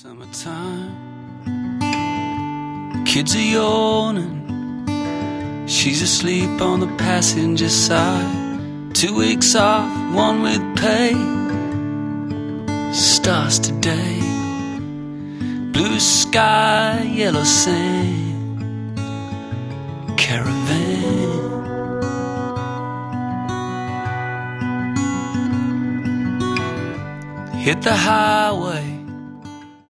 Summertime, kids are yawning. She's asleep on the passenger side. 2 weeks off, one with pay. Stars today, blue sky, yellow sand, caravan. Hit the highway,